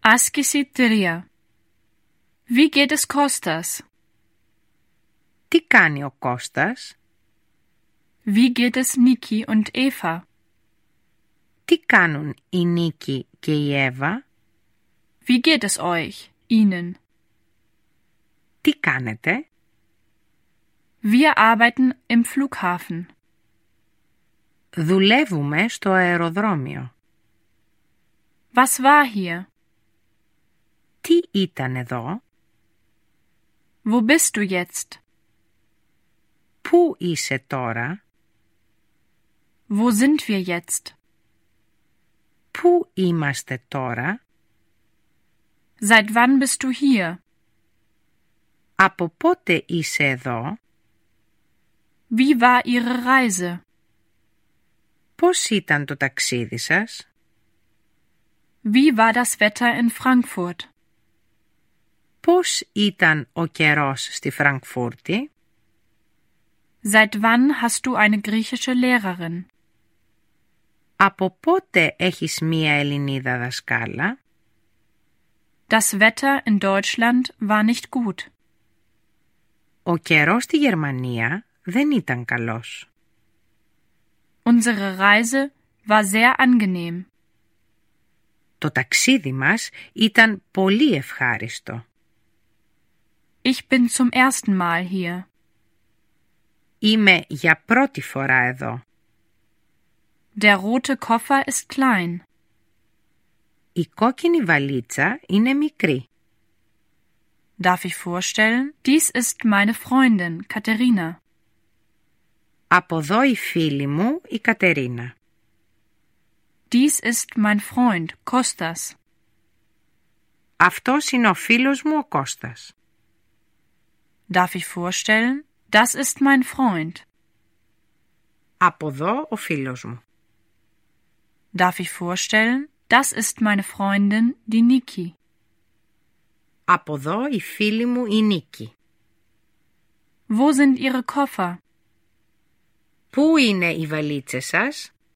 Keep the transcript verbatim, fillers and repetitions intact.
Άσκηση τρία. Wie geht es Kostas? Τι κάνει ο Κώστας? Wie geht es Niki und Eva? Τι κάνουν η Νίκη και η Εύα? Wie geht es euch, ihnen? Τι κάνετε? Wir arbeiten im Flughafen. Δουλεύουμε στο αεροδρόμιο. Was war hier? Τι ήταν εδώ? Wo bist du jetzt? Πού είσαι τώρα? Wo sind wir jetzt? Πού είμαστε τώρα? Seit wann bist du hier? Από πότε είσαι εδώ? Wie war Ihre Reise? Πώς ήταν το ταξίδι σας? Wie war das Wetter in Frankfurt? Πώς ήταν ο καιρός στη Φραγκφούρτη? Seit wann hast du eine griechische Lehrerin? Από πότε έχεις μία Ελληνίδα δασκάλα? Das Wetter in Deutschland war nicht gut. Ο καιρός στη Γερμανία δεν ήταν καλός. Unsere Reise war sehr angenehm. Το ταξίδι μας ήταν πολύ ευχάριστο. Ich bin zum ersten Mal hier. Είμαι για πρώτη φορά εδώ. Der rote Koffer ist klein. Η κόκκινη βαλίτσα είναι μικρή. Darf ich vorstellen? Dies ist meine Freundin, Katharina. Από εδώ η φίλη μου, η Κατερίνα. Dies ist mein Freund, Kostas. Αυτός είναι ο φίλος μου, ο Κώστας. Darf ich vorstellen? Das ist mein Freund. Από εδώ ο φίλος μου. Darf ich vorstellen? Das ist meine Freundin, die Niki. Από εδώ η φίλη μου, η Νίκη. Wo sind Ihre Koffer? Πού είναι οι βαλίτσες σας?